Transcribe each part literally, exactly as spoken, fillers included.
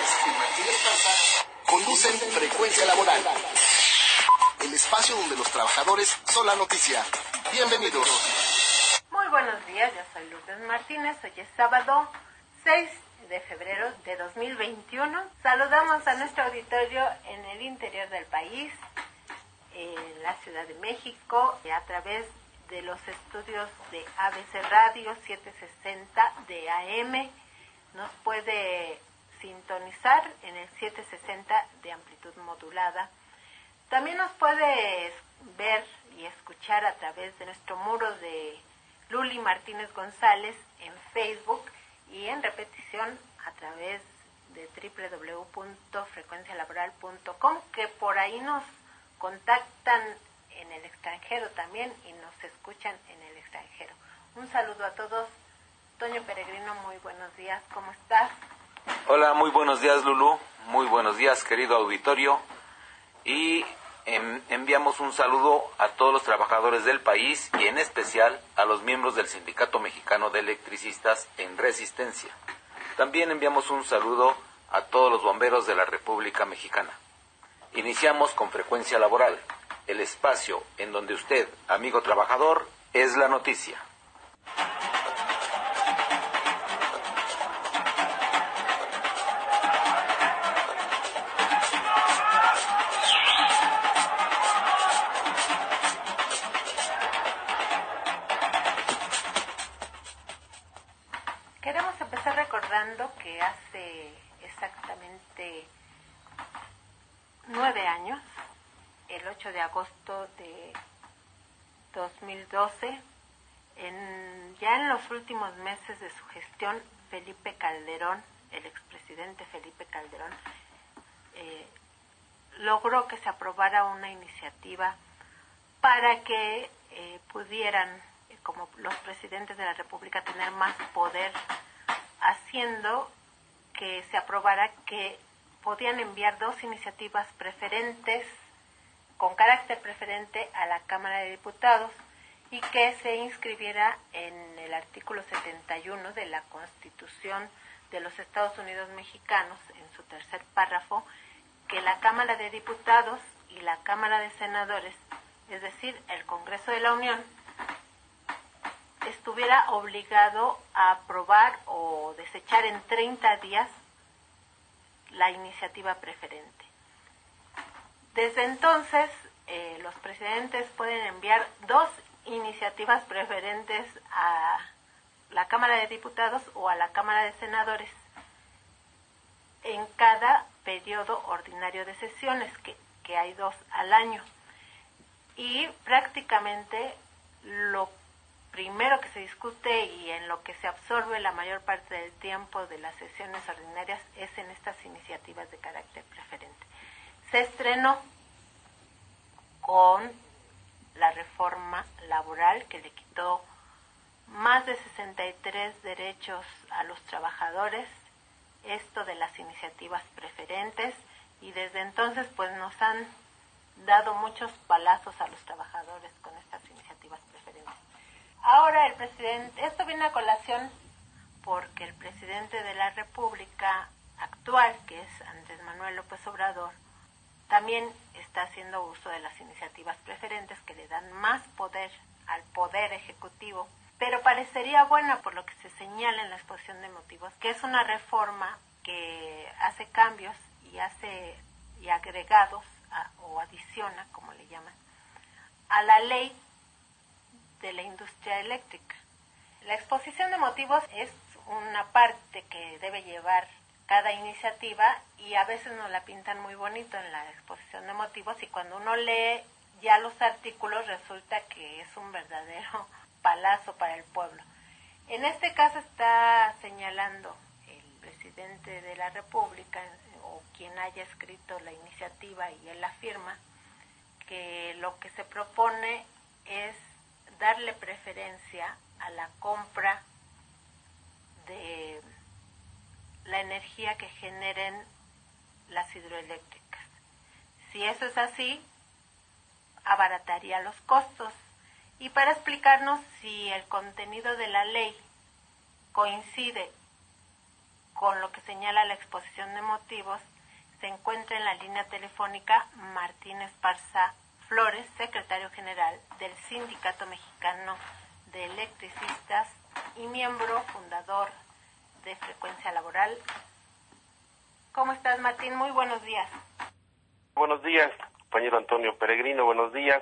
González y Martínez Panza conducen Frecuencia Laboral, el espacio donde los trabajadores son la noticia. Bienvenidos. Muy buenos días, yo soy Lourdes Martínez. Hoy es sábado seis de febrero de dos mil veintiuno. Saludamos a nuestro auditorio en el interior del país, en la Ciudad de México, a través de los estudios de A B C Radio setecientos sesenta de A M. Nos puede sintonizar en el setecientos sesenta de amplitud modulada. También nos puede ver y escuchar a través de nuestro muro de Luli Martínez González en Facebook y en repetición a través de doble u doble u doble u punto frecuencia laboral punto com, que por ahí nos contactan en el extranjero también y nos escuchan en el extranjero. Un saludo a todos. Toño Peregrino, muy buenos días, ¿cómo estás? Hola, muy buenos días, Lulú, muy buenos días, querido auditorio, y en, enviamos un saludo a todos los trabajadores del país y en especial a los miembros del Sindicato Mexicano de Electricistas en Resistencia. También enviamos un saludo a todos los bomberos de la República Mexicana. Iniciamos con Frecuencia Laboral, el espacio en donde usted, amigo trabajador, es la noticia. Queremos empezar recordando que hace exactamente nueve años, el ocho de agosto de dos mil doce, en, ya en los últimos meses de su gestión, Felipe Calderón, el expresidente Felipe Calderón, eh, logró que se aprobara una iniciativa para que eh, pudieran, eh, como los presidentes de la República, tener más poder, haciendo que se aprobara que podían enviar dos iniciativas preferentes, con carácter preferente, a la Cámara de Diputados y que se inscribiera en el artículo setenta y uno de la Constitución de los Estados Unidos Mexicanos, en su tercer párrafo, que la Cámara de Diputados y la Cámara de Senadores, es decir, el Congreso de la Unión, estuviera obligado a aprobar o desechar en treinta días la iniciativa preferente. Desde entonces, eh, los presidentes pueden enviar dos iniciativas preferentes a la Cámara de Diputados o a la Cámara de Senadores en cada periodo ordinario de sesiones, que, que hay dos al año. Y prácticamente lo primero que se discute y en lo que se absorbe la mayor parte del tiempo de las sesiones ordinarias es en estas iniciativas de carácter preferente. Se estrenó con la reforma laboral que le quitó más de sesenta y tres derechos a los trabajadores, esto de las iniciativas preferentes, y desde entonces pues nos han dado muchos palazos a los trabajadores con estas iniciativas preferentes. Ahora el presidente, esto viene a colación porque el presidente de la República actual, que es Andrés Manuel López Obrador, también está haciendo uso de las iniciativas preferentes que le dan más poder al poder ejecutivo, pero parecería buena por lo que se señala en la exposición de motivos, que es una reforma que hace cambios y hace y agregados a, o adiciona, como le llaman, a la ley de la industria eléctrica. La exposición de motivos es una parte que debe llevar cada iniciativa y a veces nos la pintan muy bonito en la exposición de motivos y cuando uno lee ya los artículos resulta que es un verdadero palazo para el pueblo. En este caso está señalando el presidente de la República o quien haya escrito la iniciativa y él la firma que lo que se propone es darle preferencia a la compra de la energía que generen las hidroeléctricas. Si eso es así, abarataría los costos. Y para explicarnos si el contenido de la ley coincide con lo que señala la exposición de motivos, se encuentra en la línea telefónica Martín Esparza Flores, secretario general del Sindicato Mexicano de Electricistas y miembro fundador de Frecuencia Laboral. ¿Cómo estás, Martín? Muy buenos días. Buenos días, compañero Antonio Peregrino, buenos días.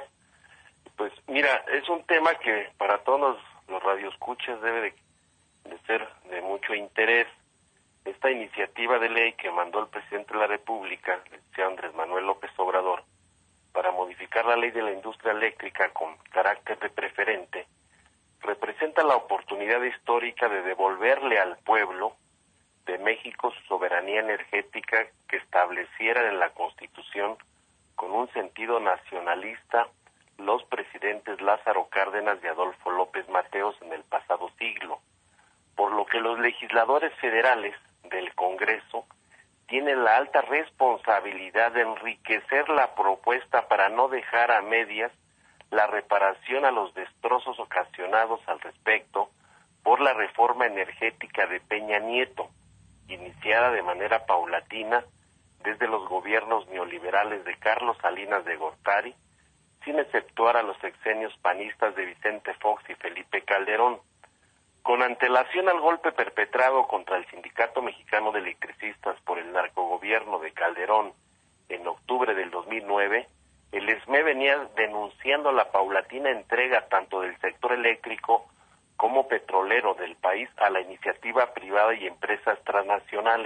Pues mira, es un tema que para todos los, los radioescuchas debe de, de ser de mucho interés. Esta iniciativa de ley que mandó el presidente de la República, el señor Andrés Manuel López Obrador, para modificar la ley de la industria eléctrica con carácter de preferente, representa la oportunidad histórica de devolverle al pueblo de México su soberanía energética que estableciera en la Constitución con un sentido nacionalista los presidentes Lázaro Cárdenas y Adolfo López Mateos en el pasado siglo, por lo que los legisladores federales del Congreso tienen la alta responsabilidad de enriquecer la propuesta para no dejar a medias la reparación a los destrozos ocasionados al respecto por la reforma energética de Peña Nieto, iniciada de manera paulatina desde los gobiernos neoliberales de Carlos Salinas de Gortari, sin exceptuar a los sexenios panistas de Vicente Fox y Felipe Calderón. Con antelación al golpe perpetrado contra el Sindicato Mexicano de Electricistas por el narcogobierno de Calderón en octubre del dos mil nueve, el E S M E venía denunciando la paulatina entrega tanto del sector eléctrico como petrolero del país a la iniciativa privada y empresas transnacionales.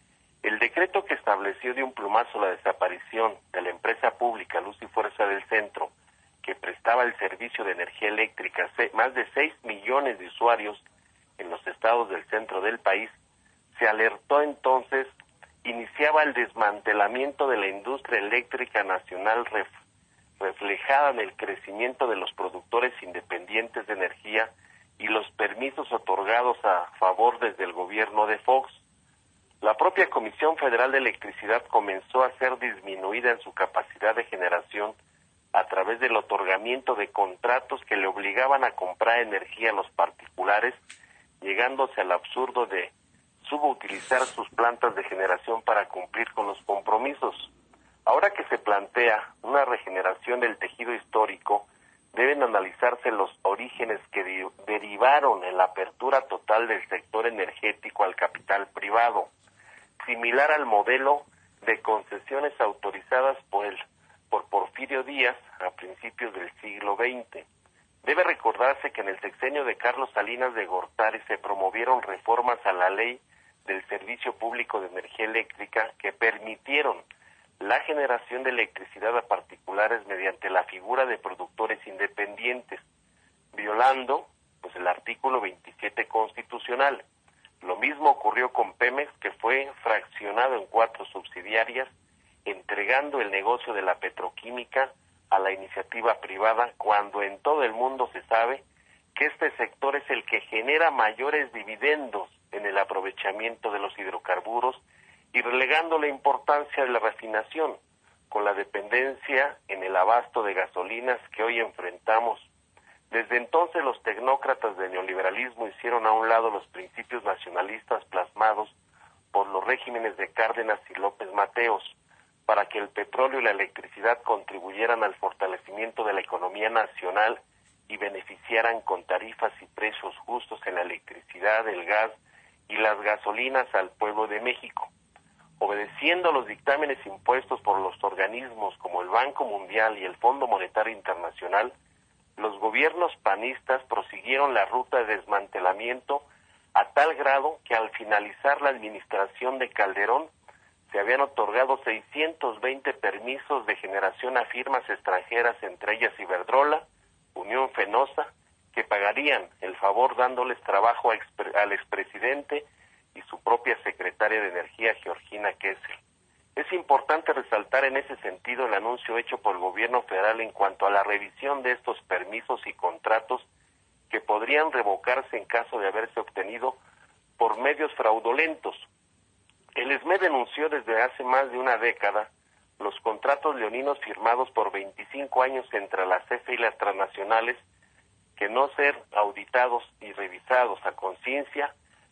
El decreto que estableció de un plumazo la desaparición de la empresa pública Luz y Fuerza del Centro, que prestaba el servicio de energía eléctrica a más de seis millones de usuarios en los estados del centro del país, se alertó entonces, iniciaba el desmantelamiento de la industria eléctrica nacional ref, reflejada en el crecimiento de los productores independientes de energía y los permisos otorgados a favor desde el gobierno de Fox. La propia Comisión Federal de Electricidad comenzó a ser disminuida en su capacidad de generación a través del otorgamiento de contratos que le obligaban a comprar energía a los particulares, llegándose al absurdo de subutilizar sus plantas de generación para cumplir con los compromisos. Ahora que se plantea una regeneración del tejido histórico, deben analizarse los orígenes que de- derivaron en la apertura total del sector energético al capital privado, similar al modelo de concesiones autorizadas por el por Porfirio Díaz a principios del siglo veinte. Debe recordarse que en el sexenio de Carlos Salinas de Gortari se promovieron reformas a la ley del Servicio Público de Energía Eléctrica que permitieron la generación de electricidad a particulares mediante la figura de productores independientes, violando pues el artículo veintisiete constitucional. Lo mismo ocurrió con Pemex, que fue fraccionado en cuatro subsidiarias, entregando el negocio de la petroquímica a la iniciativa privada, cuando en todo el mundo se sabe que este sector es el que genera mayores dividendos en el aprovechamiento de los hidrocarburos y relegando la importancia de la refinación, con la dependencia en el abasto de gasolinas que hoy enfrentamos. Desde entonces los tecnócratas del neoliberalismo hicieron a un lado los principios nacionalistas plasmados por los regímenes de Cárdenas y López Mateos, para que el petróleo y la electricidad contribuyeran al fortalecimiento de la economía nacional y beneficiaran con tarifas y precios justos en la electricidad, el gas y las gasolinas al pueblo de México. Obedeciendo los dictámenes impuestos por los organismos como el Banco Mundial y el Fondo Monetario Internacional, los gobiernos panistas prosiguieron la ruta de desmantelamiento a tal grado que al finalizar la administración de Calderón se habían otorgado seiscientos veinte permisos de generación a firmas extranjeras, entre ellas Iberdrola, Unión Fenosa, que pagarían el favor dándoles trabajo a expre- al expresidente y su propia secretaria de Energía, Georgina Kessel. Es importante resaltar en ese sentido el anuncio hecho por el gobierno federal en cuanto a la revisión de estos permisos y contratos que podrían revocarse en caso de haberse obtenido por medios fraudulentos. El E S M E denunció desde hace más de una década los contratos leoninos firmados por veinticinco años entre la C F E y las transnacionales, que no ser auditados y revisados a conciencia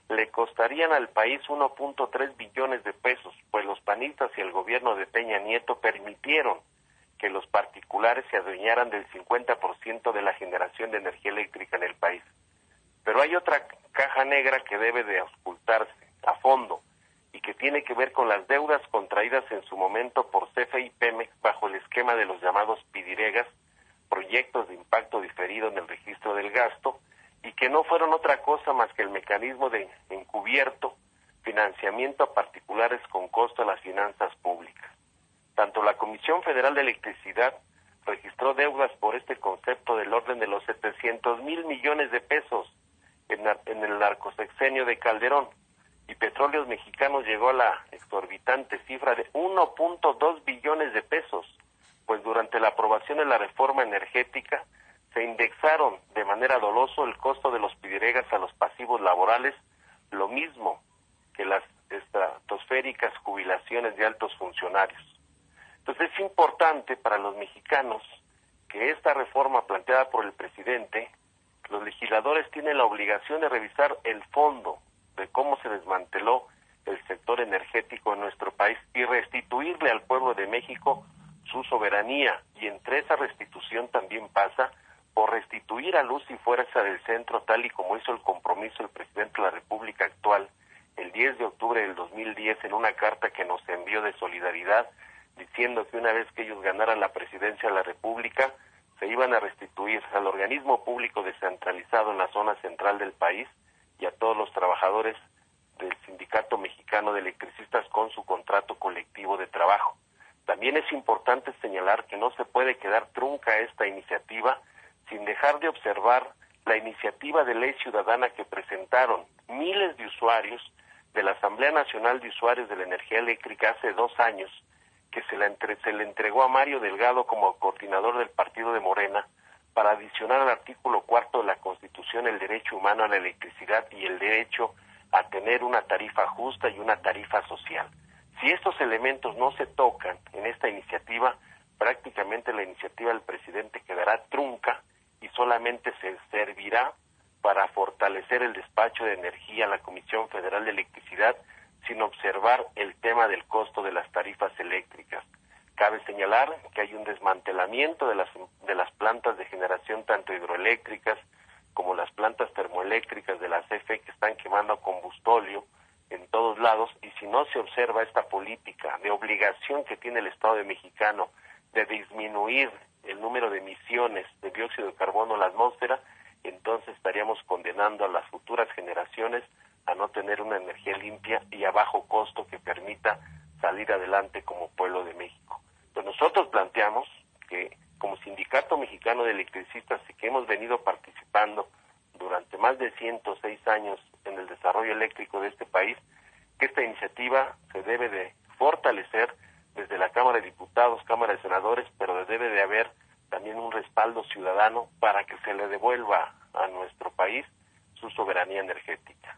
le costarían al país uno punto tres billones de pesos, pues los panistas y el gobierno de Peña Nieto permitieron que los particulares se adueñaran del cincuenta por ciento de la generación de energía eléctrica en el país. Pero hay otra caja negra que debe de auscultarse a fondo y que tiene que ver con las deudas contraídas en su momento por C F E y Pemex bajo el esquema de los llamados PIDIREGAS, proyectos de impacto diferido en el registro del gasto, y que no fueron otra cosa más que el mecanismo de encubierto financiamiento a particulares con costo a las finanzas públicas. Tanto la Comisión Federal de Electricidad registró deudas por este concepto del orden de los setecientos mil millones de pesos en, en el narcosexenio de Calderón, y Petróleos Mexicanos llegó a la exorbitante cifra de uno punto dos billones de pesos, pues durante la aprobación de la reforma energética se indexaron de manera doloso el costo de los PIDIREGAS a los pasivos laborales, lo mismo que las estratosféricas jubilaciones de altos funcionarios. Entonces es importante para los mexicanos que esta reforma planteada por el presidente, los legisladores tienen la obligación de revisar el fondo de cómo se desmanteló el sector energético en nuestro país y restituirle al pueblo de México su soberanía, y entre esa restitución también pasa por restituir a luz y fuerza del centro, tal y como hizo el compromiso el presidente de la República actual el diez de octubre del dos mil diez en una carta que nos envió de solidaridad, diciendo que una vez que ellos ganaran la presidencia de la República se iban a restituir al organismo público descentralizado en la zona central del país y a todos los trabajadores del Sindicato Mexicano de Electricistas con su contrato colectivo de trabajo. También es importante señalar que no se puede quedar trunca esta iniciativa sin dejar de observar la iniciativa de ley ciudadana que presentaron miles de usuarios de la Asamblea Nacional de Usuarios de la Energía Eléctrica hace dos años, que se, la entre, se le entregó a Mario Delgado como coordinador del partido de Morena, para adicionar al artículo cuarto de la Constitución el derecho humano a la electricidad y el derecho a tener una tarifa justa y una tarifa social. Si estos elementos no se tocan en esta iniciativa, prácticamente la iniciativa del presidente quedará trunca y solamente se servirá para fortalecer el despacho de energía a la Comisión Federal de Electricidad sin observar el tema del costo de las tarifas eléctricas. Cabe señalar que hay un desmantelamiento de las, de las plantas de generación tanto hidroeléctricas como las plantas termoeléctricas de la C F E que están quemando combustóleo en todos lados, y si no se observa esta política de obligación que tiene el Estado de Mexicano de disminuir el número de emisiones de dióxido de carbono a la atmósfera, entonces estaríamos condenando a las futuras generaciones a no tener una energía limpia y a bajo costo que permita salir adelante como pueblo de México. Entonces nosotros planteamos que como Sindicato Mexicano de Electricistas y que hemos venido participando durante más de ciento seis años en el desarrollo eléctrico de este país, que esta iniciativa se debe de fortalecer desde la Cámara de Diputados, Cámara de Senadores, pero debe de haber también un respaldo ciudadano para que se le devuelva a nuestro país su soberanía energética.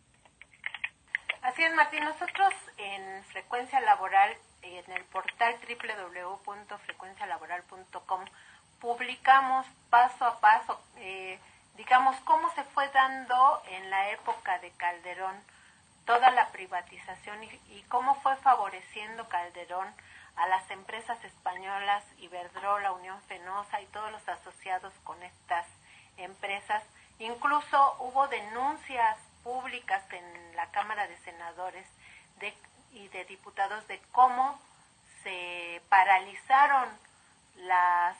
Así es, Martín. Nosotros en Frecuencia Laboral, en el portal doble u doble u doble u punto frecuencia laboral punto com, publicamos paso a paso, eh, digamos, cómo se fue dando en la época de Calderón toda la privatización y, y cómo fue favoreciendo Calderón a las empresas españolas, Iberdrola, Unión Fenosa y todos los asociados con estas empresas. Incluso hubo denuncias públicas en la Cámara de Senadores de, y de Diputados de cómo se paralizaron las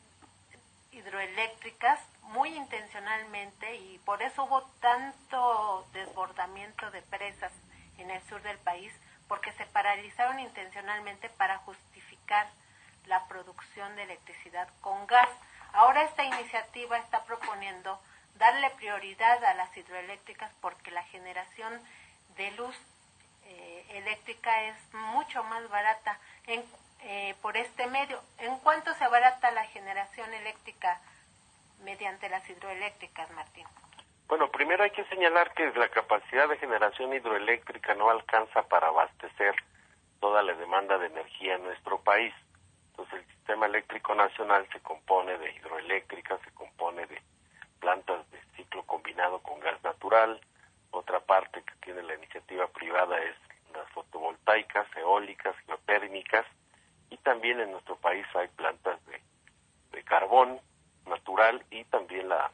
hidroeléctricas muy intencionalmente, y por eso hubo tanto desbordamiento de presas en el sur del país, porque se paralizaron intencionalmente para justificar la producción de electricidad con gas. Ahora esta iniciativa está proponiendo darle prioridad a las hidroeléctricas porque la generación de luz eh, eléctrica es mucho más barata en, eh, por este medio. ¿En cuánto se abarata la generación eléctrica mediante las hidroeléctricas, Martín? Bueno, primero hay que señalar que la capacidad de generación hidroeléctrica no alcanza para abastecer toda la demanda de energía en nuestro país. Entonces el sistema eléctrico nacional se compone de hidroeléctricas, se compone de plantas de ciclo combinado con gas natural, otra parte que tiene la iniciativa privada es las fotovoltaicas, eólicas, geotérmicas, y también en nuestro país hay plantas de, de carbón natural y también la,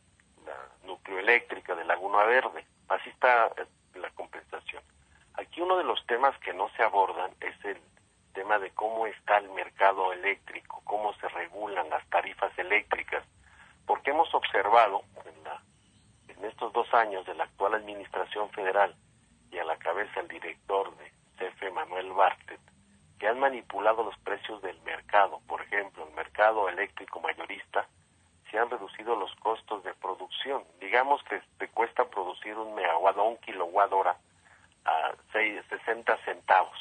la nucleoeléctrica de Laguna Verde. Así está la compensación. Aquí uno de los temas que no se abordan es el tema de cómo está el mercado eléctrico, cómo se regulan las tarifas eléctricas, porque hemos observado en, la, en estos dos años de la actual administración federal y a la cabeza el director de C F E, Manuel Bartlett, que han manipulado los precios del mercado. Por ejemplo, el mercado eléctrico mayorista se han reducido los costos de producción. Digamos que te cuesta producir un megawatt o un kilowatt hora a sesenta centavos.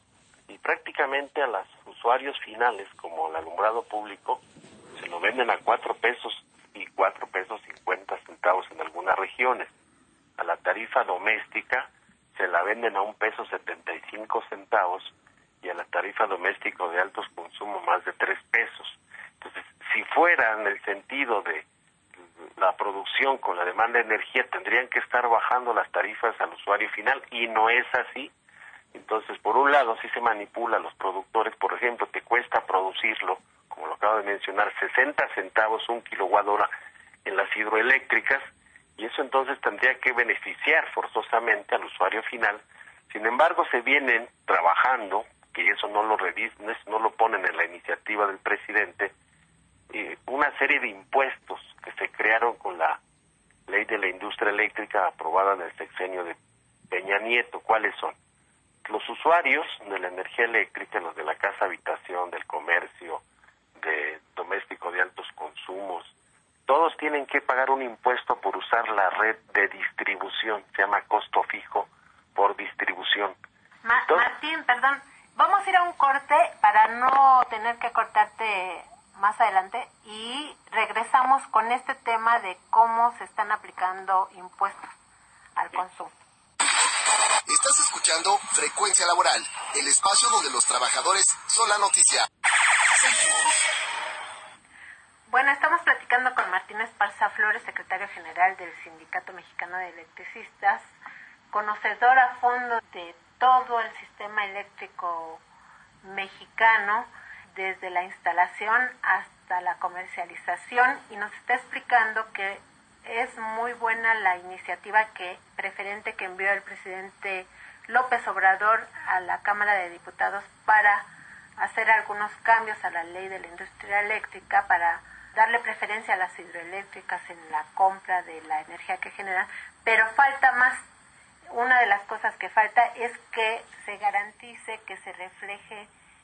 Y prácticamente a los usuarios finales, como el alumbrado público, se lo venden a cuatro pesos y cuatro pesos cincuenta centavos en algunas regiones. A la tarifa doméstica se la venden a un peso setenta y cinco centavos y a la tarifa doméstica de altos consumos más de tres pesos. Entonces, si fuera en el sentido de la producción con la demanda de energía, tendrían que estar bajando las tarifas al usuario final, y no es así. Entonces, por un lado, sí se manipula a los productores. Por ejemplo, te cuesta producirlo, como lo acabo de mencionar, sesenta centavos un kilowatt hora en las hidroeléctricas, y eso entonces tendría que beneficiar forzosamente al usuario final. Sin embargo, se vienen trabajando, que eso no lo revisan, no lo ponen en la iniciativa del presidente, eh, una serie de impuestos que se crearon con la ley de la industria eléctrica aprobada en el sexenio de Peña Nieto. ¿Cuáles son? Los usuarios de la energía eléctrica, los de la casa habitación, del comercio, de doméstico de altos consumos, todos tienen que pagar un impuesto por usar la red de distribución, se llama costo fijo por distribución. Ma Entonces, Martín, perdón, vamos a ir a un corte para no tener que cortarte más adelante, y regresamos con este tema de cómo se están aplicando impuestos al consumo. Estás escuchando Frecuencia Laboral, el espacio donde los trabajadores son la noticia. Seguimos. Bueno, estamos platicando con Martín Esparza Flores, secretario general del Sindicato Mexicano de Electricistas, conocedor a fondo de todo el sistema eléctrico mexicano, desde la instalación hasta la comercialización, y nos está explicando que es muy buena la iniciativa que preferente que envió el presidente López Obrador a la Cámara de Diputados para hacer algunos cambios a la ley de la industria eléctrica, para darle preferencia a las hidroeléctricas en la compra de la energía que generan, pero falta más. Una de las cosas que falta es que se garantice, que se refleje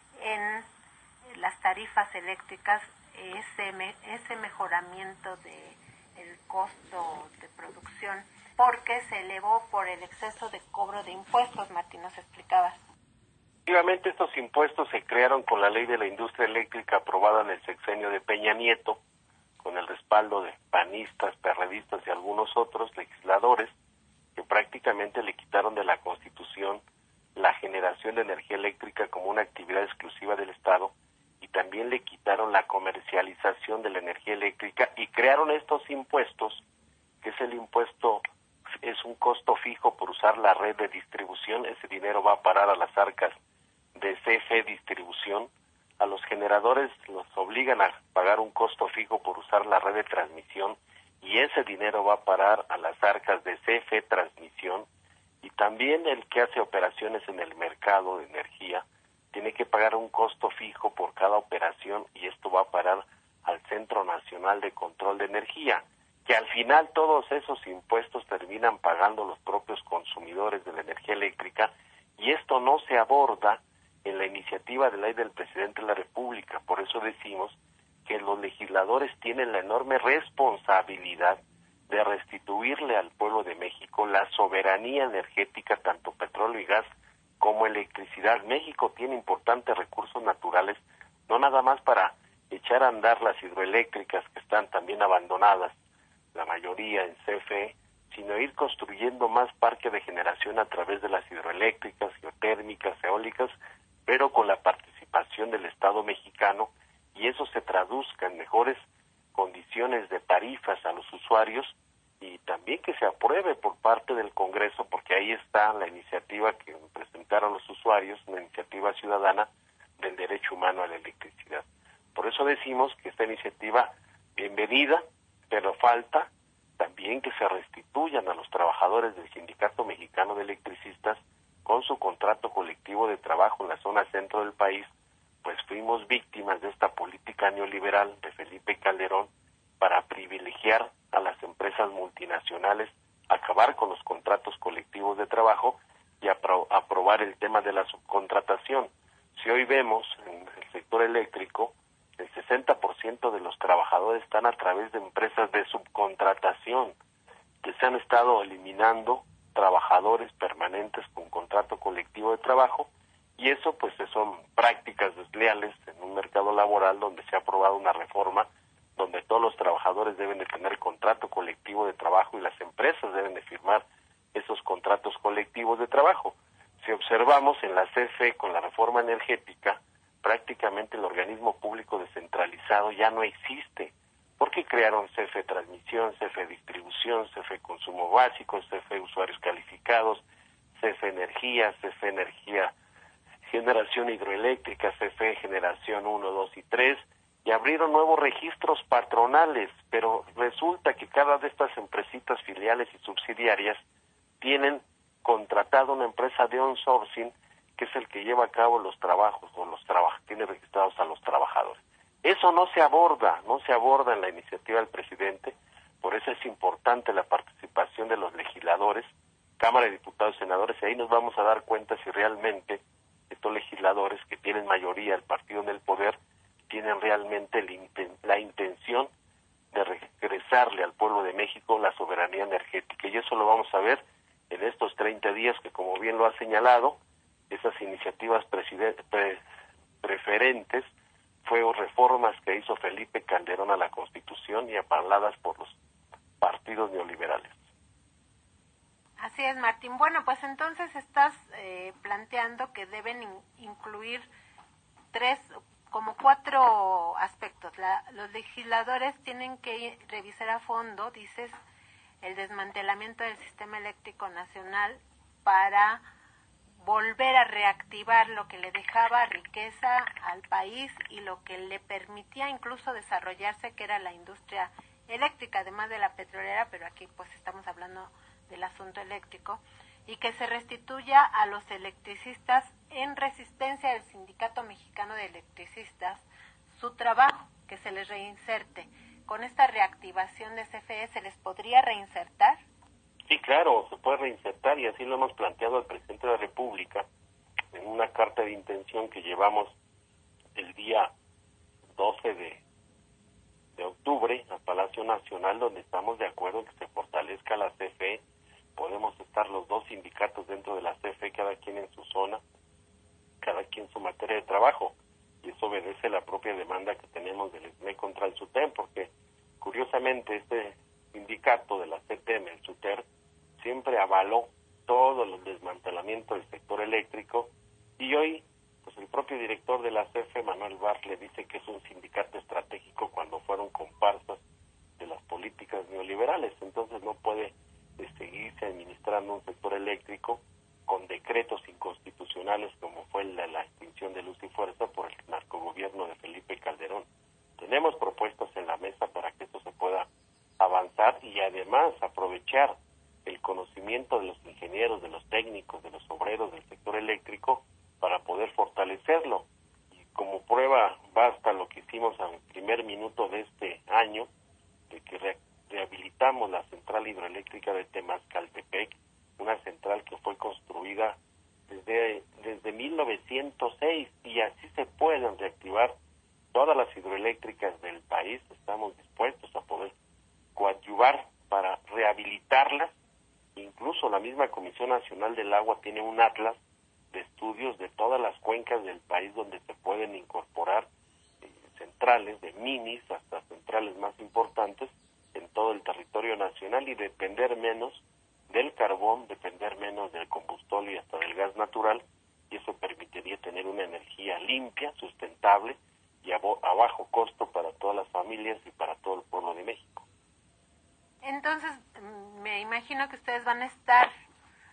en las tarifas eléctricas ese, me, ese mejoramiento de el costo de producción, porque se elevó por el exceso de cobro de impuestos. Martín, nos explicabas. Efectivamente, estos impuestos se crearon con la ley de la industria eléctrica aprobada en el sexenio de Peña Nieto, con el respaldo de panistas, perredistas y algunos otros legisladores, que prácticamente le quitaron de la Constitución la generación de energía eléctrica como una actividad exclusiva del Estado, y también le quitaron la comercialización de la energía eléctrica, y crearon estos impuestos, que es el impuesto, es un costo fijo por usar la red de distribución. Ese dinero va a parar a las arcas de C F E Distribución. A los generadores los obligan a pagar un costo fijo por usar la red de transmisión, y ese dinero va a parar a las arcas de C F E Transmisión. Y también el que hace operaciones en el mercado de energía tiene que pagar un costo fijo por cada operación, y esto va a parar al Centro Nacional de Control de Energía, que al final todos esos impuestos terminan pagando los propios consumidores de la energía eléctrica, y esto no se aborda en la iniciativa de ley del presidente de la República. Por eso decimos que los legisladores tienen la enorme responsabilidad de restituirle al pueblo de México la soberanía energética, tanto petróleo y gas como electricidad. México tiene importantes recursos naturales, no nada más para echar a andar las hidroeléctricas que están también abandonadas, la mayoría en C F E, sino ir construyendo más parque de generación a través de las hidroeléctricas, geotérmicas, eólicas, pero con la participación del Estado mexicano, y eso se traduzca en mejores condiciones de tarifas a los usuarios, y también que se apruebe por parte del Congreso brindar a los usuarios una iniciativa ciudadana del derecho humano a la electricidad. Por eso decimos que esta iniciativa, bienvenida, pero falta también que se restituyan a los trabajadores del Sindicato Mexicano de Electricistas con su contrato colectivo de trabajo en la zona centro del país, pues fuimos víctimas de esta política neoliberal de Felipe Calderón para privilegiar a las empresas multinacionales, acabar con los contratos colectivos de trabajo y apro- aprobar el tema de la subcontratación. Si hoy vemos en el sector eléctrico, el sesenta por ciento de los trabajadores están a través de empresas de subcontratación, que se han estado eliminando trabajadores permanentes con contrato colectivo de trabajo, y eso pues son prácticas desleales en un mercado laboral donde se ha aprobado una reforma donde todos los trabajadores deben de tener contrato colectivo de trabajo y las empresas deben de firmar esos contratos colectivos de trabajo. Si observamos en la C F E con la reforma energética, prácticamente el organismo público descentralizado ya no existe, porque crearon C F E Transmisión, C F E Distribución, C F E Consumo Básico, C F E Usuarios Calificados, C F E Energía, C F E Energía Generación Hidroeléctrica, C F E Generación uno, dos y tres, y abrieron nuevos registros patronales, pero resulta que cada de estas empresitas filiales y subsidiarias tienen contratado una empresa de outsourcing que es el que lleva a cabo los trabajos o los trabajos, tiene registrados a los trabajadores. Eso no se aborda, no se aborda en la iniciativa del presidente, por eso es importante la participación de los legisladores, Cámara de Diputados y Senadores, y ahí nos vamos a dar cuenta si realmente estos legisladores que tienen mayoría, el partido en el poder, tienen realmente la intención de regresarle al pueblo de México la soberanía energética, y eso lo vamos a ver en estos treinta días que, como bien lo ha señalado, esas iniciativas preside- pre- preferentes fueron reformas que hizo Felipe Calderón a la Constitución y apaladas por los partidos neoliberales. Así es, Martín. Bueno, pues entonces estás eh, planteando que deben in- incluir tres, como cuatro aspectos. La, los legisladores tienen que revisar a fondo, dices, el desmantelamiento del sistema eléctrico nacional para volver a reactivar lo que le dejaba riqueza al país y lo que le permitía incluso desarrollarse, que era la industria eléctrica, además de la petrolera, pero aquí pues estamos hablando del asunto eléctrico, y que se restituya a los electricistas en resistencia del Sindicato Mexicano de Electricistas su trabajo, que se les reinserte. Con esta reactivación de C F E, ¿se les podría reinsertar? Sí, claro, se puede reinsertar, y así lo hemos planteado al presidente de la República en una carta de intención que llevamos el día doce de, de octubre al Palacio Nacional, donde estamos de acuerdo en que se fortalezca la C F E. Podemos estar los dos sindicatos dentro de la C F E, cada quien en su zona, cada quien su materia de trabajo, y eso obedece la propia demanda que tenemos del E S M E contra el SUTEM, porque curiosamente este sindicato de la C T M, el SUTER, siempre avaló todo el desmantelamiento del sector eléctrico, y hoy pues el propio director de la C F E, Manuel Barr, le dice que es un sindicato estratégico cuando fueron comparsas de las políticas neoliberales. Entonces no puede de seguirse administrando un sector eléctrico con decretos inconstitucionales como fue la, la extinción de Luz y Fuerza por el narcogobierno de Felipe Calderón. Tenemos propuestas en la mesa para que esto se pueda avanzar y además aprovechar el conocimiento de los ingenieros, de los técnicos, de los obreros del sector eléctrico para poder fortalecerlo. Y como prueba basta lo que hicimos al primer minuto de este año, de que re rehabilitamos la central hidroeléctrica de Temascaltepec, una central que fue construida desde, desde mil novecientos seis, y así se pueden reactivar todas las hidroeléctricas del país. Estamos dispuestos a poder coadyuvar para rehabilitarlas. Incluso la misma Comisión Nacional del Agua tiene un atlas de estudios de todas las cuencas del país donde se pueden incorporar eh, centrales de minis hasta centrales más importantes en todo el territorio nacional, y depender menos del carbón, depender menos del combustible y hasta del gas natural, y eso permitiría tener una energía limpia, sustentable y a, a bajo costo para todas las familias y para todo el pueblo de México. Entonces, me imagino que ustedes van a estar a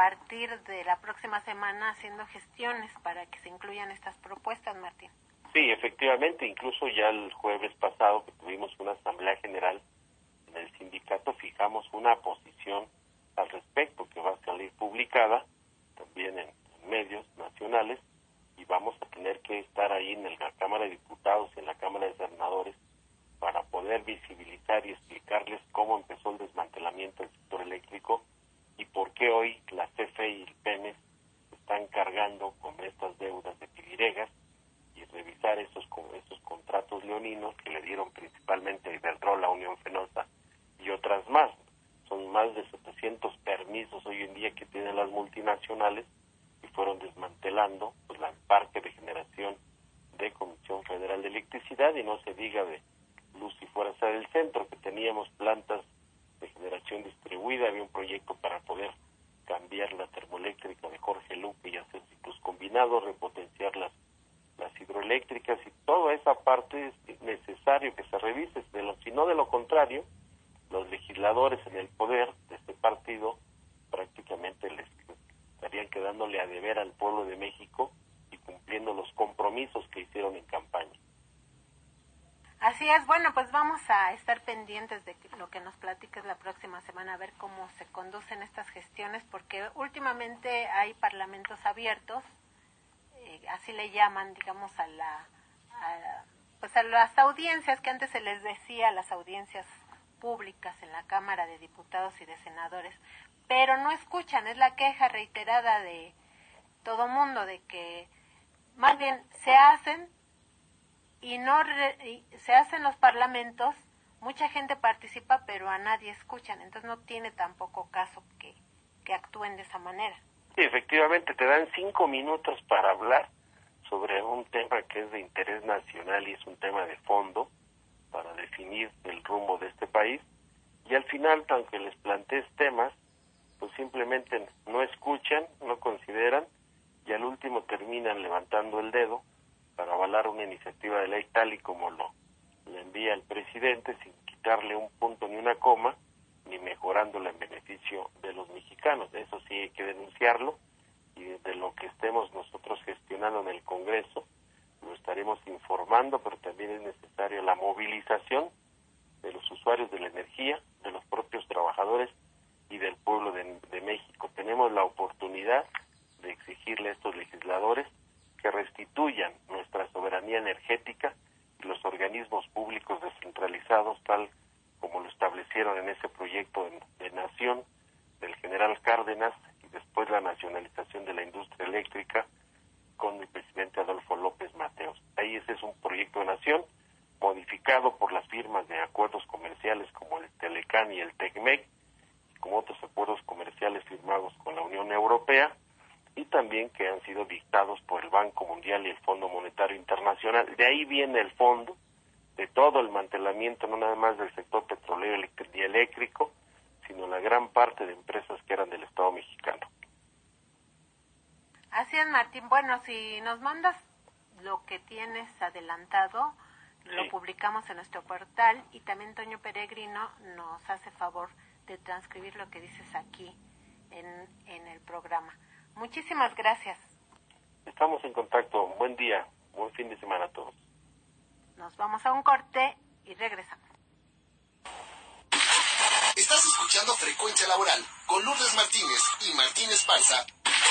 partir de la próxima semana haciendo gestiones para que se incluyan estas propuestas, Martín. Sí, efectivamente, incluso ya el jueves pasado que tuvimos una asamblea general en el sindicato, fijamos una posición al respecto que va a salir publicada también en, en medios nacionales, y vamos a tener que estar ahí en la Cámara de Diputados y en la Cámara de Senadores para poder visibilizar y explicarles cómo empezó el desmantelamiento del sector eléctrico y por qué hoy la C F E y el Pemex están cargando con estas deudas de piriregas, y revisar esos, esos contratos leoninos que le dieron principalmente a Iberdrola, Unión Fenosa y otras más. Son más de setecientos permisos hoy en día que tienen las multinacionales y fueron desmantelando pues la parque de generación de Comisión Federal de Electricidad, y no se diga de Luz y Fuerza del Centro, que teníamos plantas de generación distribuida. Había un proyecto para poder cambiar la termoeléctrica de Jorge Luque y hacer ciclos combinados, repotenciar las, las hidroeléctricas, y toda esa parte es necesario que se revise, de lo, si no de lo contrario, los legisladores en el poder de este partido prácticamente les estarían quedándole a deber al pueblo de México y cumpliendo los compromisos que hicieron en campaña. Así es, bueno, pues vamos a estar pendientes de lo que nos platiques la próxima semana, a ver cómo se conducen estas gestiones, porque últimamente hay parlamentos abiertos, eh, así le llaman, digamos, a la, a, pues a las audiencias que antes se les decía, las audiencias públicas en la Cámara de Diputados y de Senadores, pero no escuchan, es la queja reiterada de todo mundo, de que más bien se hacen y no re, y se hacen los parlamentos, mucha gente participa, pero a nadie escuchan, entonces no tiene tampoco caso que, que actúen de esa manera. Sí, efectivamente, te dan cinco minutos para hablar sobre un tema que es de interés nacional y es un tema de fondo para definir el rumbo de este país, y al final, aunque les plantees temas, pues simplemente no escuchan, no consideran, y al último terminan levantando el dedo para avalar una iniciativa de ley tal y como lo le envía el presidente, sin quitarle un punto ni una coma, ni mejorándola en beneficio de los mexicanos. Eso sí hay que denunciarlo, y de lo que estemos nosotros gestionando en el Congreso, lo estaremos informando, pero también es necesaria la movilización de los usuarios de la energía, de los propios trabajadores y del pueblo de, de México. Tenemos la oportunidad de exigirle a estos legisladores que restituyan nuestra soberanía energética y los organismos públicos descentralizados, tal como lo establecieron en ese proyecto de, de nación del general Cárdenas, y después la nacionalización de la industria eléctrica con el presidente Adolfo López Mateos. Ahí ese es un proyecto de nación modificado por las firmas de acuerdos comerciales como el Telecán y el TECMEC, como otros acuerdos comerciales firmados con la Unión Europea, y también que han sido dictados por el Banco Mundial y el Fondo Monetario Internacional. De ahí viene el fondo de todo el mantelamiento, no nada más del sector petrolero y eléctrico, sino la gran parte de empresas que eran del Estado mexicano. Así es, Martín. Bueno, si nos mandas lo que tienes adelantado, sí, lo publicamos en nuestro portal, y también Toño Peregrino nos hace favor de transcribir lo que dices aquí en, en el programa. Muchísimas gracias. Estamos en contacto. Buen día, buen fin de semana a todos. Nos vamos a un corte y regresamos. Estás escuchando Frecuencia Laboral con Lourdes Martínez y Martín Esparza.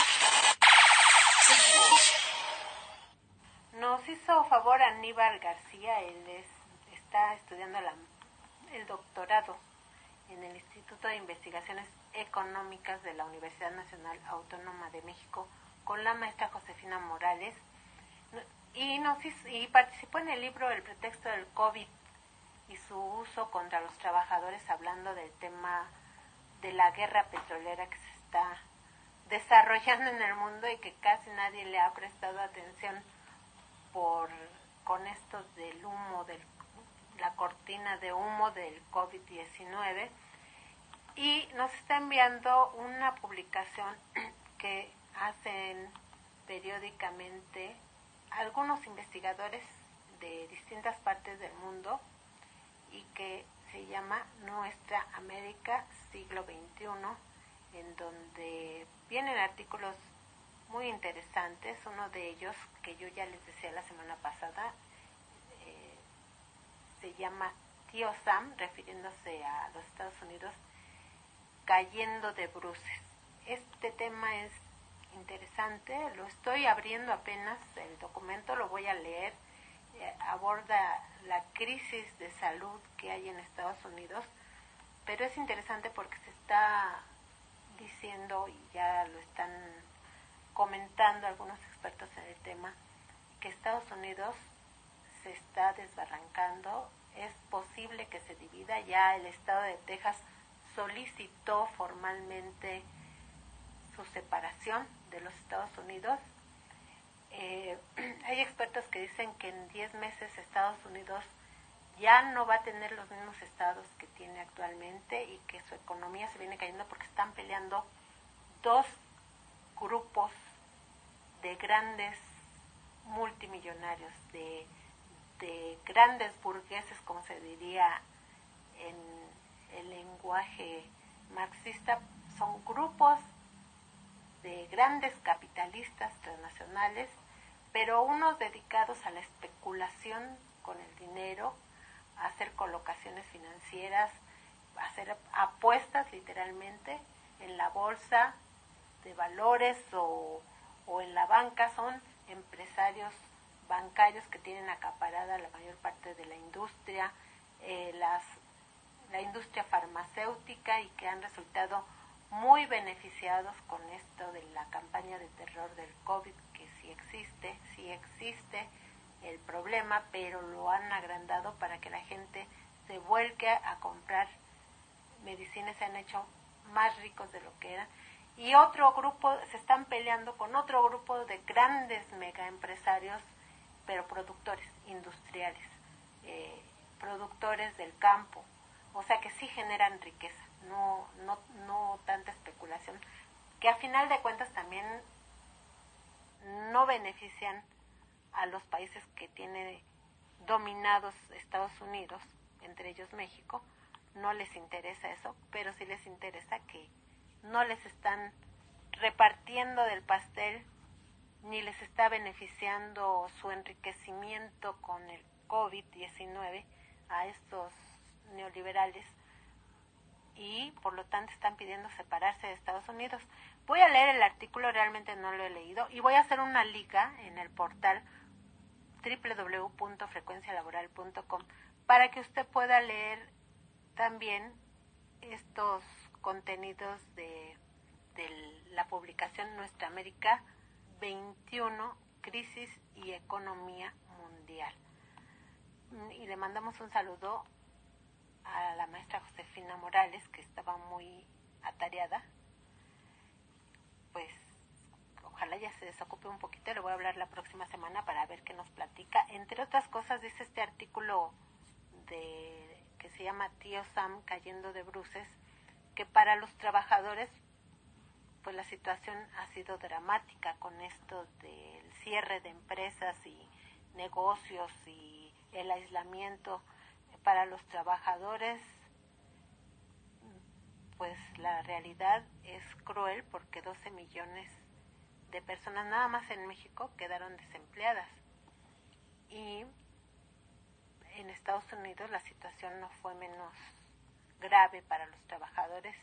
Seguimos. Nos hizo favor Aníbal García, él es, está estudiando la, el doctorado en el Instituto de Investigaciones Económicas de la Universidad Nacional Autónoma de México con la maestra Josefina Morales, y, nos hizo, y participó en el libro El pretexto del COVID y su uso contra los trabajadores, hablando del tema de la guerra petrolera que se está desarrollando en el mundo y que casi nadie le ha prestado atención por con esto del humo, del, la cortina de humo del COVID diecinueve, y nos está enviando una publicación que hacen periódicamente algunos investigadores de distintas partes del mundo y que se llama Nuestra América Siglo veintiuno, en donde vienen artículos muy interesantes. Uno de ellos, que yo ya les decía la semana pasada, eh, se llama Tío Sam, refiriéndose a los Estados Unidos, cayendo de bruces. Este tema es interesante, lo estoy abriendo apenas, el documento lo voy a leer, eh, aborda la crisis de salud que hay en Estados Unidos, pero es interesante porque se está diciendo, y ya lo están comentando algunos expertos en el tema, que Estados Unidos se está desbarrancando, es posible que se divida. Ya el estado de Texas solicitó formalmente su separación de los Estados Unidos. Eh, hay expertos que dicen que en diez meses Estados Unidos ya no va a tener los mismos estados que tiene actualmente y que su economía se viene cayendo porque están peleando dos grupos de grandes multimillonarios, de, de grandes burgueses, como se diría en el lenguaje marxista. Son grupos de grandes capitalistas transnacionales, pero unos dedicados a la especulación con el dinero, a hacer colocaciones financieras, a hacer apuestas literalmente en la bolsa de valores o, o en la banca. Son empresarios bancarios que tienen acaparada la mayor parte de la industria, eh, las, la industria farmacéutica, y que han resultado muy beneficiados con esto de la campaña de terror del COVID, que sí existe, sí existe el problema, pero lo han agrandado para que la gente se vuelque a comprar medicinas, se han hecho más ricos de lo que eran. Y otro grupo, se están peleando con otro grupo de grandes megaempresarios, pero productores industriales, eh, productores del campo, o sea que sí generan riqueza, no, no, no tanta especulación, que a final de cuentas también no benefician a los países que tiene dominados Estados Unidos, entre ellos México. No les interesa eso, pero sí les interesa que no les están repartiendo del pastel, ni les está beneficiando su enriquecimiento con el COVID diecinueve a estos neoliberales, y por lo tanto están pidiendo separarse de Estados Unidos. Voy a leer el artículo, realmente no lo he leído, y voy a hacer una liga en el portal doble u doble u doble u punto frecuencia laboral punto com para que usted pueda leer también estos contenidos de, de la publicación Nuestra América veintiuno, Crisis y Economía Mundial. Y le mandamos un saludo a la maestra Josefina Morales, que estaba muy atareada. Pues ojalá ya se desocupe un poquito, le voy a hablar la próxima semana para ver qué nos platica. Entre otras cosas, dice este artículo de que se llama Tío Sam cayendo de bruces, que para los trabajadores pues la situación ha sido dramática con esto del cierre de empresas y negocios y el aislamiento. Para los trabajadores pues la realidad es cruel, porque doce millones de personas nada más en México quedaron desempleadas, y en Estados Unidos la situación no fue menos grave para los trabajadores,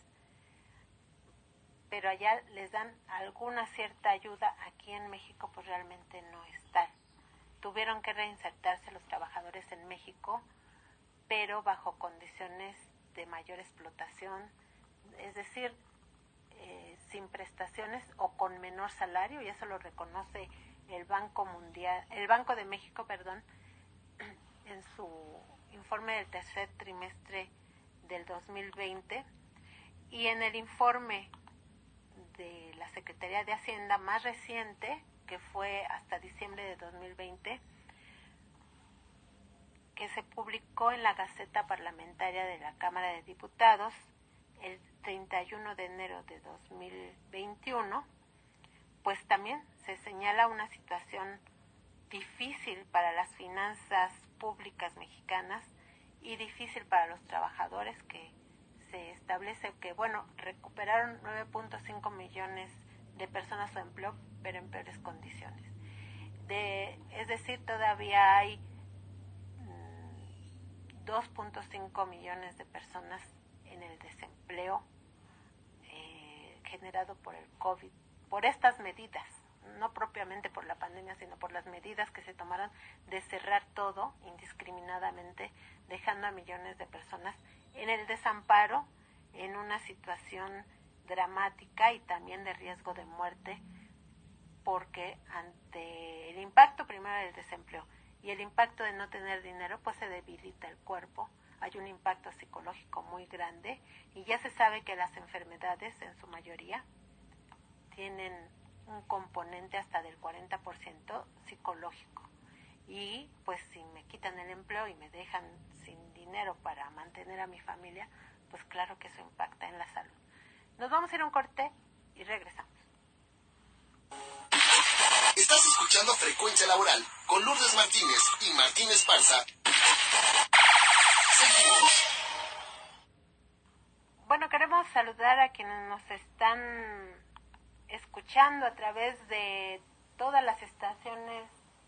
pero allá les dan alguna cierta ayuda. Aquí en México pues realmente no está. Tuvieron que reinsertarse los trabajadores en México, pero bajo condiciones de mayor explotación, es decir, eh, sin prestaciones o con menor salario, y eso lo reconoce el Banco Mundial, el Banco de México, perdón, en su informe del tercer trimestre del dos mil veinte, y en el informe de la Secretaría de Hacienda más reciente, que fue hasta diciembre de dos mil veinte, que se publicó en la Gaceta Parlamentaria de la Cámara de Diputados el treinta y uno de enero de dos mil veintiuno, pues también se señala una situación difícil para las finanzas públicas mexicanas y difícil para los trabajadores, que se establece que, bueno, recuperaron nueve punto cinco millones de personas su empleo, pero en peores condiciones. De, es decir, todavía hay mmm, dos punto cinco millones de personas en el desempleo eh, generado por el COVID, por estas medidas, no propiamente por la pandemia, sino por las medidas que se tomaron de cerrar todo indiscriminadamente, dejando a millones de personas en el desamparo, en una situación dramática y también de riesgo de muerte, porque ante el impacto primero del desempleo y el impacto de no tener dinero, pues se debilita el cuerpo, hay un impacto psicológico muy grande y ya se sabe que las enfermedades en su mayoría tienen un componente hasta del cuarenta por ciento psicológico. Y pues si me quitan el empleo y me dejan sin dinero para mantener a mi familia, pues claro que eso impacta en la salud. Nos vamos a ir a un corte y regresamos. Estás escuchando Frecuencia Laboral con Lourdes Martínez y Martín Esparza. Seguimos. Bueno, queremos saludar a quienes nos están escuchando a través de todas las estaciones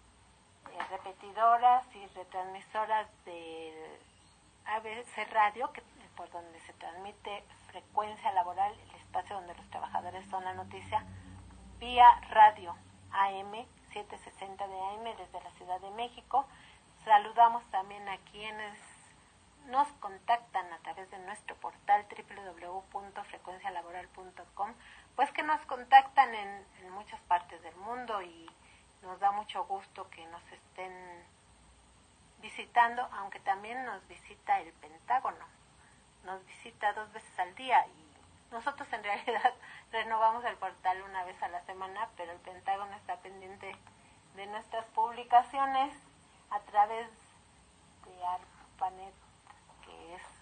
eh, repetidoras y retransmisoras del A B C Radio, que, por donde se transmite Frecuencia Laboral, el espacio donde los trabajadores son la noticia, vía radio A M setecientos sesenta de A M desde la Ciudad de México. Saludamos también a quienes nos contactan a través de nuestro portal doble u doble u doble u punto frecuencia laboral punto com, pues que nos contactan en, en muchas partes del mundo y nos da mucho gusto que nos estén visitando, aunque también nos visita el Pentágono, nos visita dos veces al día y nosotros en realidad renovamos el portal una vez a la semana, pero el Pentágono está pendiente de nuestras publicaciones a través de ARPANET, que es,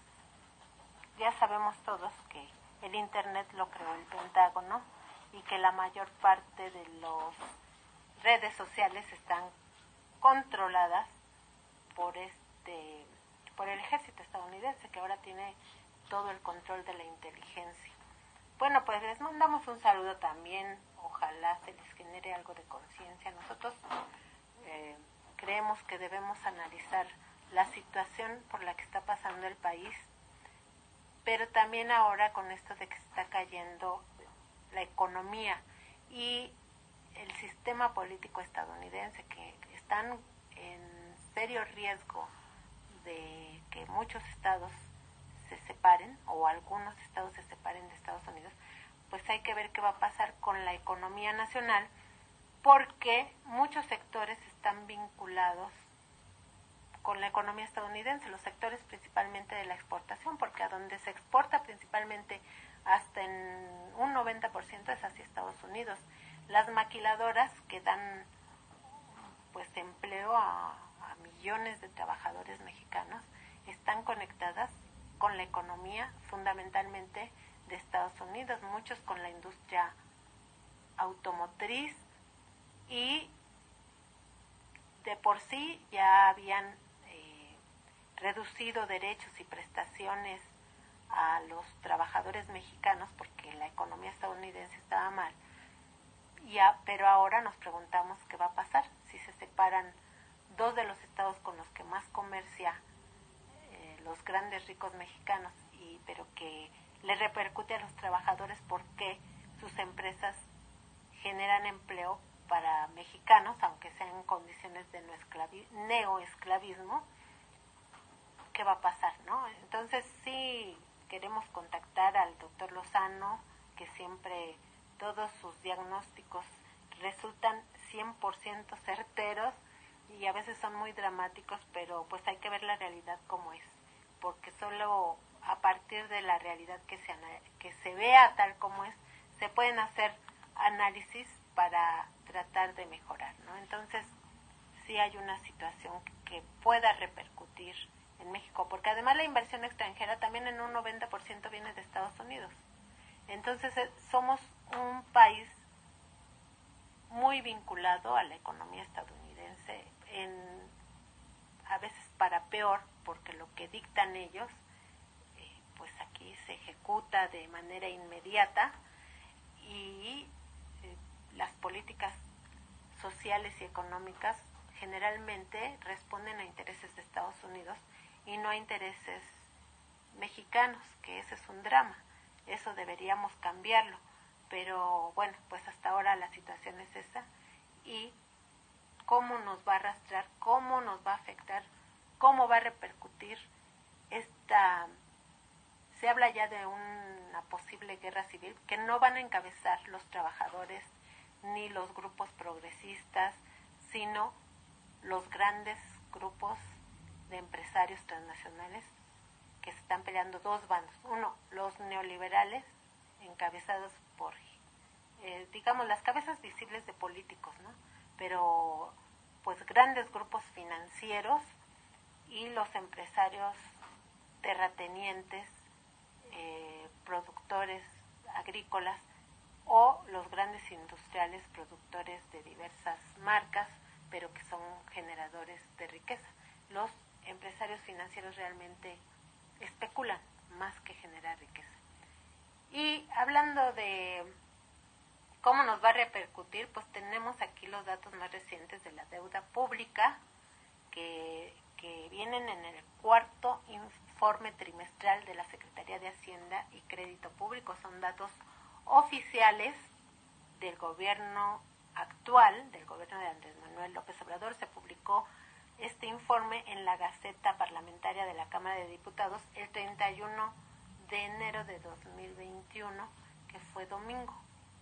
ya sabemos todos que el Internet lo creó el Pentágono y que la mayor parte de las redes sociales están controladas por este por el ejército estadounidense, que ahora tiene todo el control de la inteligencia. Bueno, pues les mandamos un saludo también, ojalá se les genere algo de conciencia. Nosotros eh, creemos que debemos analizar la situación por la que está pasando el país, pero también ahora con esto de que se está cayendo la economía y el sistema político estadounidense, que están en serio riesgo de que muchos estados se separen o algunos estados se separen de Estados Unidos, pues hay que ver qué va a pasar con la economía nacional, porque muchos sectores están vinculados con la economía estadounidense, los sectores principalmente de la exportación, porque a donde se exporta principalmente hasta en un noventa por ciento es hacia Estados Unidos. Las maquiladoras que dan pues empleo a, a millones de trabajadores mexicanos están conectadas con la economía fundamentalmente de Estados Unidos, muchos con la industria automotriz, y de por sí ya habían eh, reducido derechos y prestaciones a los trabajadores mexicanos porque la economía estadounidense estaba mal, ya, pero ahora nos preguntamos qué va a pasar si se separan dos de los estados con los que más comercia eh, los grandes ricos mexicanos, y pero que le repercute a los trabajadores porque sus empresas generan empleo para mexicanos, aunque sean en condiciones de no esclavi- neoesclavismo. ¿Qué va a pasar, no? Entonces sí queremos contactar al doctor Lozano, que siempre todos sus diagnósticos resultan cien por ciento certeros y a veces son muy dramáticos, pero pues hay que ver la realidad como es, porque solo a partir de la realidad que se, que se vea tal como es, se pueden hacer análisis para tratar de mejorar, ¿no? Entonces sí hay una situación que pueda repercutir en México, porque además la inversión extranjera también en un noventa por ciento viene de Estados Unidos. Entonces somos un país muy vinculado a la economía estadounidense, en, a veces para peor, porque lo que dictan ellos, eh, pues aquí aquí se ejecuta de manera inmediata y eh, las políticas sociales y económicas generalmente responden a intereses de Estados Unidos y no a intereses mexicanos, que ese es un drama. Eso deberíamos cambiarlo, pero bueno, pues hasta ahora la situación es esa. Y cómo nos va a arrastrar, cómo nos va a afectar, cómo va a repercutir esta... Se habla ya de una posible guerra civil que no van a encabezar los trabajadores ni los grupos progresistas, sino los grandes grupos de empresarios transnacionales que se están peleando dos bandos. Uno, los neoliberales, encabezados por, eh, digamos, las cabezas visibles de políticos, ¿no? Pero, pues, grandes grupos financieros y los empresarios terratenientes, eh, productores agrícolas o los grandes industriales productores de diversas marcas, pero que son generadores de riqueza. Los empresarios financieros realmente especulan más que generar riqueza. Y hablando de cómo nos va a repercutir, pues tenemos aquí los datos más recientes de la deuda pública que, que vienen en el cuarto informe trimestral de la Secretaría de Hacienda y Crédito Público. Son datos oficiales del gobierno actual, del gobierno de Andrés Manuel López Obrador. Se publicó este informe en la Gaceta Parlamentaria de la Cámara de Diputados el treinta y uno de enero de dos mil veintiuno, que fue domingo,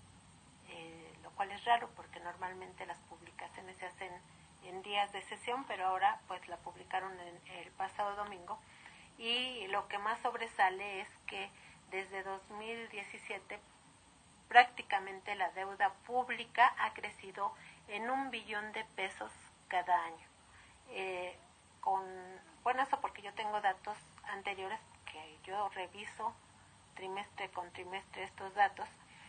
eh, lo cual es raro porque normalmente las publicaciones se hacen en días de sesión, pero ahora pues la publicaron en el pasado domingo. Y lo que más sobresale es que desde dos mil diecisiete prácticamente la deuda pública ha crecido en un billón de pesos cada año. Eh, con, bueno, eso porque yo tengo datos anteriores que yo reviso trimestre con trimestre estos datos,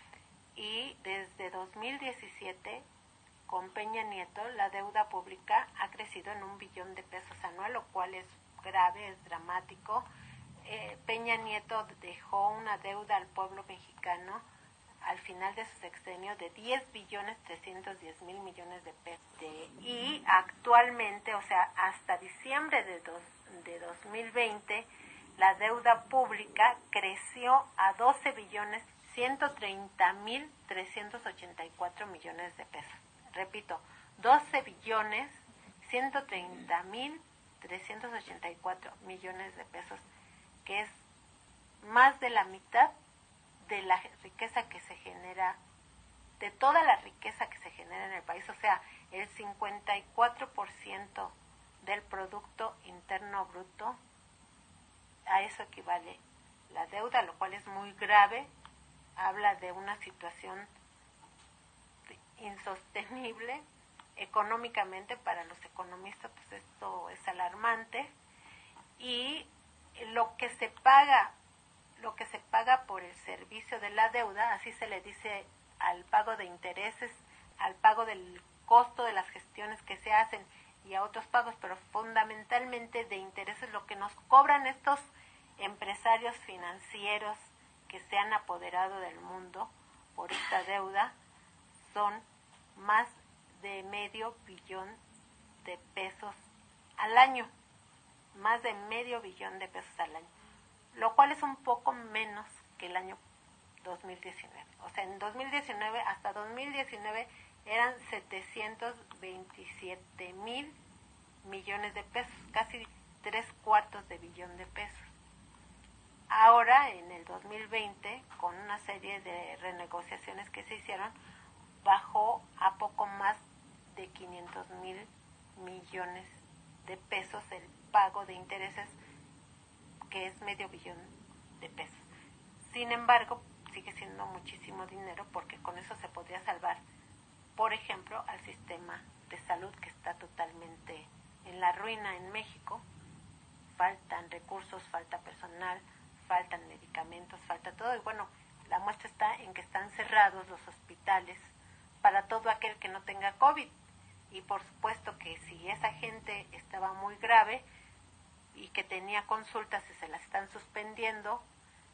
y desde dos mil diecisiete con Peña Nieto la deuda pública ha crecido en un billón de pesos anual, lo cual es grave, es dramático. Eh, Peña Nieto dejó una deuda al pueblo mexicano al final de su sexenio de diez billones trescientos diez mil millones de pesos. Y actualmente, o sea, hasta diciembre de, dos, de dos mil veinte, la deuda pública creció a doce billones ciento treinta mil trescientos ochenta y cuatro millones de pesos. Repito, doce billones ciento treinta mil trescientos ochenta y cuatro millones de pesos, que es más de la mitad de la riqueza que se genera, de toda la riqueza que se genera en el país. O sea, el cincuenta y cuatro por ciento del Producto Interno Bruto, a eso equivale la deuda, lo cual es muy grave. Habla de una situación insostenible económicamente. Para los economistas, pues esto es alarmante. Y lo que se paga lo que se paga por el servicio de la deuda, así se le dice al pago de intereses, al pago del costo de las gestiones que se hacen y a otros pagos, pero fundamentalmente de intereses, lo que nos cobran estos empresarios financieros que se han apoderado del mundo por esta deuda, son más de medio billón de pesos al año, más de medio billón de pesos al año, lo cual es un poco menos que el año dos mil diecinueve. O sea, en dos mil diecinueve, hasta dos mil diecinueve eran setecientos veintisiete mil millones de pesos, casi tres cuartos de billón de pesos. Ahora, en el dos mil veinte, con una serie de renegociaciones que se hicieron, bajó a poco más de quinientos mil millones de pesos el pago de intereses, que es medio billón de pesos. Sin embargo, sigue siendo muchísimo dinero, porque con eso se podría salvar, por ejemplo, al sistema de salud, que está totalmente en la ruina en México. Faltan recursos, falta personal, faltan medicamentos, falta todo. Y bueno, la muestra está en que están cerrados los hospitales para todo aquel que no tenga COVID. Y por supuesto que si esa gente estaba muy grave y que tenía consultas y se las están suspendiendo,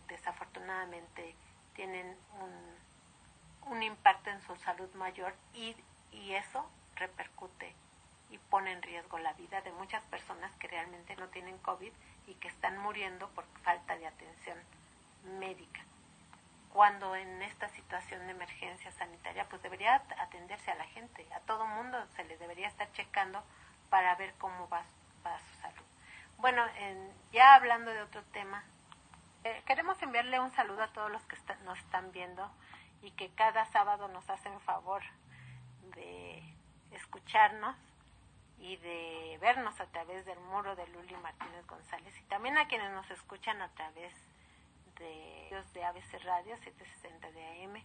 desafortunadamente tienen un, un impacto en su salud mayor y, y eso repercute y pone en riesgo la vida de muchas personas que realmente no tienen COVID y que están muriendo por falta de atención médica. Cuando en esta situación de emergencia sanitaria, pues debería atenderse a la gente, a todo mundo se le debería estar checando para ver cómo va, va su salud. Bueno, en, ya hablando de otro tema, eh, queremos enviarle un saludo a todos los que está, nos están viendo y que cada sábado nos hacen favor de escucharnos y de vernos a través del muro de Luli Martínez González, y también a quienes nos escuchan a través de, de A B C Radio setecientos sesenta de A M,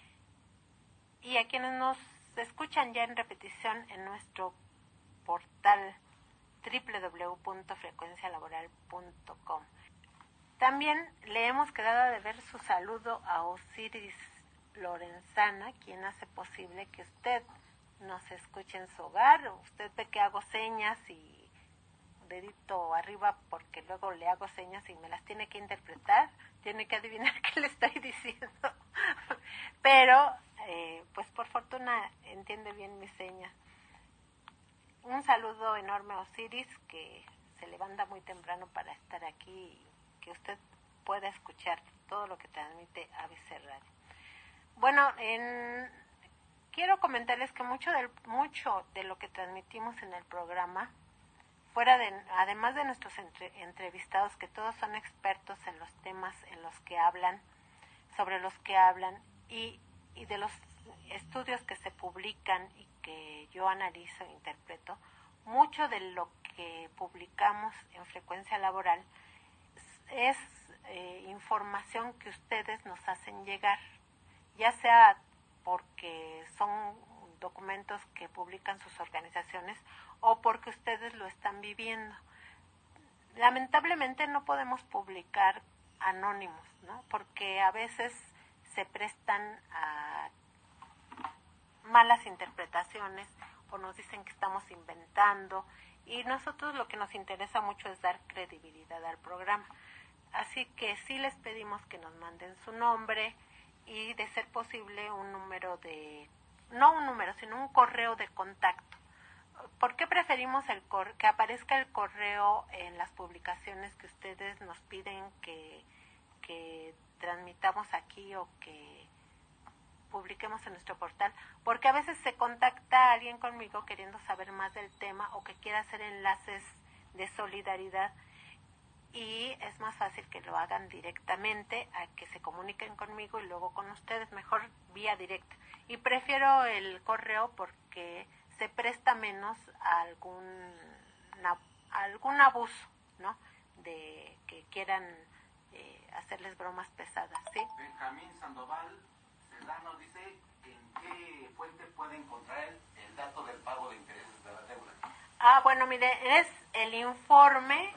y a quienes nos escuchan ya en repetición en nuestro portal doble u doble u doble u punto frecuencia laboral punto com. También le hemos quedado de ver su saludo a Osiris Lorenzana, quien hace posible que usted nos escuche en su hogar. Usted ve que hago señas y dedito arriba porque luego le hago señas y me las tiene que interpretar, tiene que adivinar qué le estoy diciendo. Pero, eh, pues por fortuna entiende bien mis señas. Un saludo enorme a Osiris, que se levanta muy temprano para estar aquí y que usted pueda escuchar todo lo que transmite A B C Radio. Bueno, en... quiero comentarles que mucho, del, mucho de lo que transmitimos en el programa, fuera de, además de nuestros entre, entrevistados, que todos son expertos en los temas en los que hablan, sobre los que hablan, y, y de los estudios que se publican y que yo analizo e interpreto, mucho de lo que publicamos en Frecuencia Laboral es eh, información que ustedes nos hacen llegar, ya sea porque son documentos que publican sus organizaciones o porque ustedes lo están viviendo. Lamentablemente no podemos publicar anónimos, ¿no? Porque a veces se prestan a malas interpretaciones o nos dicen que estamos inventando, y nosotros lo que nos interesa mucho es dar credibilidad al programa. Así que sí les pedimos que nos manden su nombre y, de ser posible, un número de, no un número, sino un correo de contacto. ¿Por qué preferimos el cor- que aparezca el correo en las publicaciones que ustedes nos piden que, que transmitamos aquí o que publiquemos en nuestro portal? Porque a veces se contacta a alguien conmigo queriendo saber más del tema o que quiera hacer enlaces de solidaridad, y es más fácil que lo hagan directamente a que se comuniquen conmigo y luego con ustedes, mejor vía directa. Y prefiero el correo porque se presta menos a algún, a algún abuso, ¿no? De que quieran eh, hacerles bromas pesadas, ¿sí? Benjamín Sandoval Sedano dice: ¿en qué fuente puede encontrar el, el dato del pago de intereses de la deuda? Ah, bueno, mire, es el informe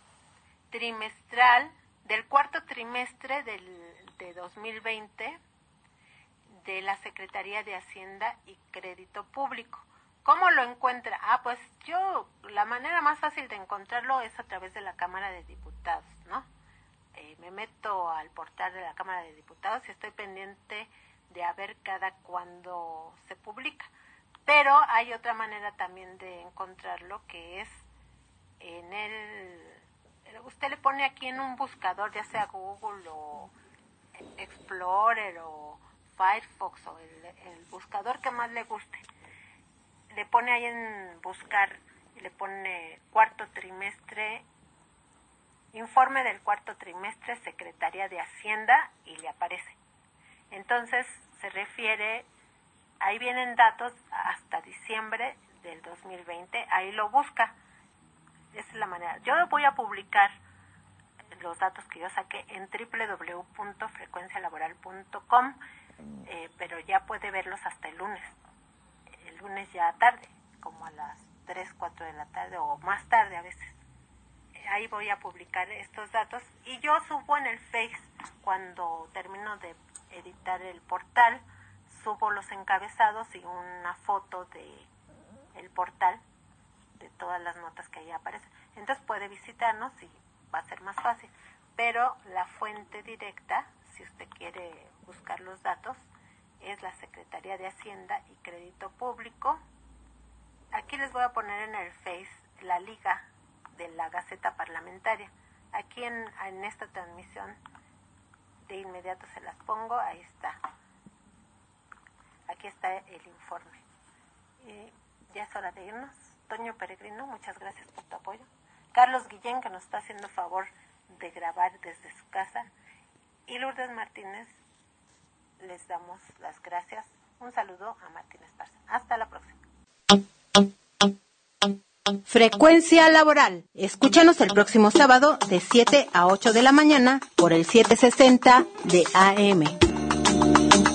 trimestral del cuarto trimestre del, de dos mil veinte de la Secretaría de Hacienda y Crédito Público. ¿Cómo lo encuentra? Ah, pues yo, la manera más fácil de encontrarlo es a través de la Cámara de Diputados, ¿no? Eh, me meto al portal de la Cámara de Diputados y estoy pendiente de a ver cada cuándo se publica. Pero hay otra manera también de encontrarlo, que es en el... Usted le pone aquí en un buscador, ya sea Google o Explorer o Firefox o el, el buscador que más le guste. Le pone ahí en buscar y le pone cuarto trimestre, informe del cuarto trimestre, Secretaría de Hacienda, y le aparece. Entonces se refiere, ahí vienen datos hasta diciembre del dos mil veinte, ahí lo busca. Esa es la manera. Yo voy a publicar los datos que yo saqué en doble u doble u doble u punto frecuencia laboral punto com, eh, pero ya puede verlos hasta el lunes. El lunes ya tarde, como a las tres, cuatro de la tarde o más tarde a veces. Ahí voy a publicar estos datos y yo subo en el Face, cuando termino de editar el portal, subo los encabezados y una foto de el portal, de todas las notas que ahí aparecen. Entonces puede visitarnos y va a ser más fácil. pero la fuente directa, si usted quiere buscar los datos, es la Secretaría de Hacienda y Crédito Público. Aquí les voy a poner en el Face la liga de la Gaceta Parlamentaria. Aquí en, en esta transmisión de inmediato se las pongo, ahí está. Aquí está el informe. Y ya es hora de irnos. Toño Peregrino, muchas gracias por tu apoyo. Carlos Guillén, que nos está haciendo favor de grabar desde su casa. Y Lourdes Martínez, les damos las gracias. Un saludo a Martín Esparza. Hasta la próxima. Frecuencia Laboral. Escúchanos el próximo sábado de siete a ocho de la mañana por el setecientos sesenta de A M.